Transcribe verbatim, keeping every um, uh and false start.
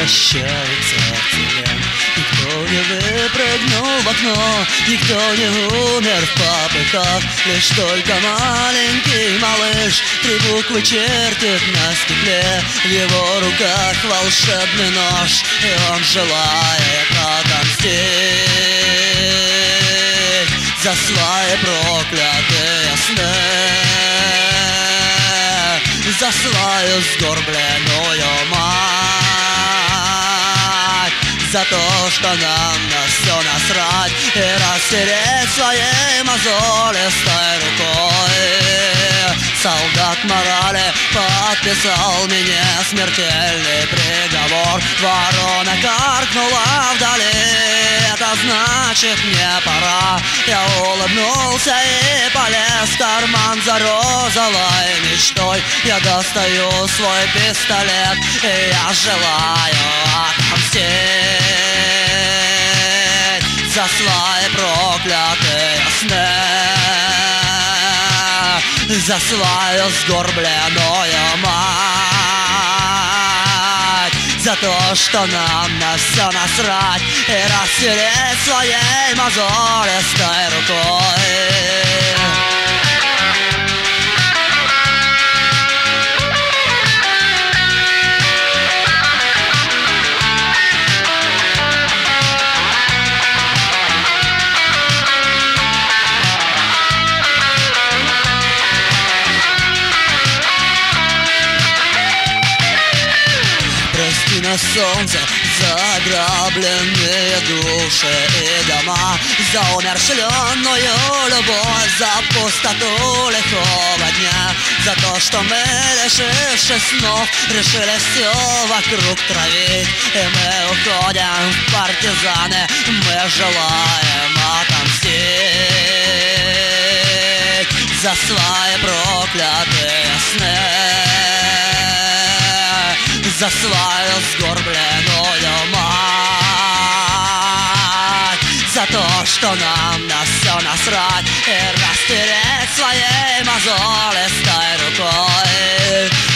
прощается цемент. Никто не выпрыгнул в окно, никто не умер в попыхах. Лишь только маленький малыш три буквы чертит на стекле. В его руках волшебный нож, и он желает отомстить за свои проклятые сны, за свою сгорбленную мать, за то, что нам на все насрать и растереть своей мозолистой рукой. Солдат морали подписал мне смертельный приговор. Ворона каркнула вдали, это значит мне пора. Я улыбнулся и полез в карман за розовой мечтой. Я достаю свой пистолет, и я желаю отомстить за свои проклятые сны, за свою сгорбленную мать, за то, что нам на все насрать и растереть своей мозолистой рукой. На солнце заграбленные души и дома, за умершленную любовь, за пустоту лихого дня, за то, что мы, лишившись снов, решили все вокруг травить. И мы уходим в партизаны, мы желаем отомстить за свои проклятые сны, за свою сгорбленную мать, за то, что нам на все насрать и растереть своей мозолистой рукой.